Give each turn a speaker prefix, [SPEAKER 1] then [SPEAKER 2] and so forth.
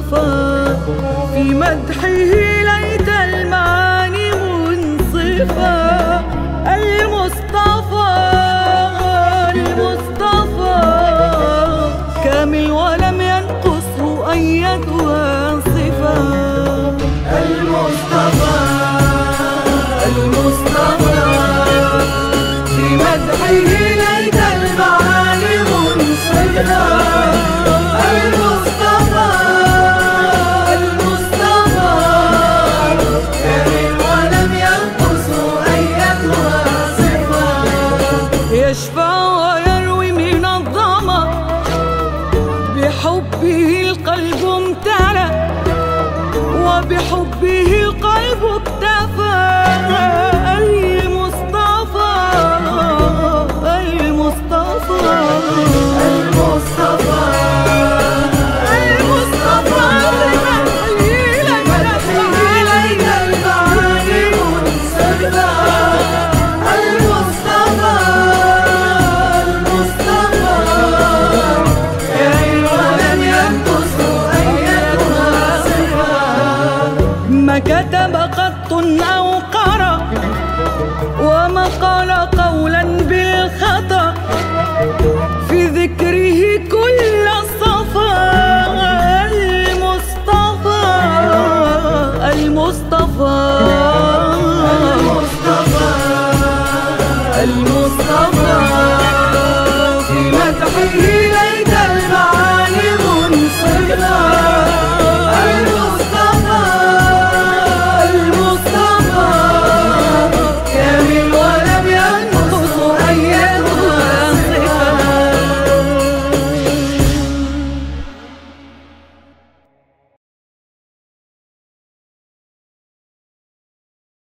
[SPEAKER 1] المصطفى في مدحه ليت المعاني منصفة. المصطفى كامل ولم ينقصه أيتها صفة. المصطفى في مدحه ليت المعاني منصفة. المصطفى كامل ولم ينقصه أيتها صفة. يشفع ويروي من الظما بحبه القلب امتلأ وبحبه القلب اكتفى.